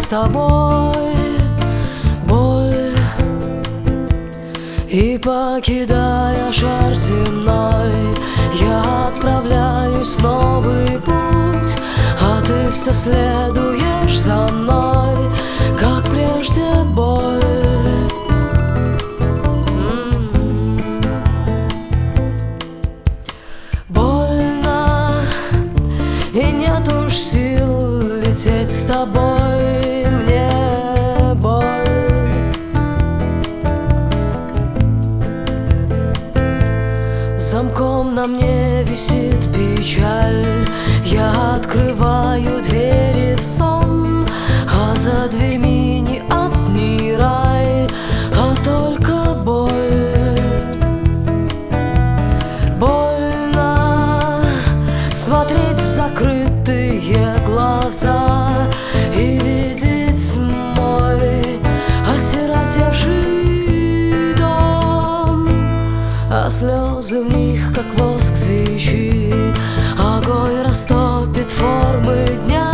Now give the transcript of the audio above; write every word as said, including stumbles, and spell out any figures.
тобой боль. И покидая шар земной, я отправляюсь в новый путь, а ты все следуешь за мной, как прежде боль. Больно, и нет уж сил лететь с тобой, мне боль. Замком на мне висит печаль, я открываю двери в сон, а за дверьми не ад, не рай, а только боль. Больно смотреть в закрытые глаза и видеть мой осиротевший дом, а слезы в них, как воск свечи, огонь растопит формы дня.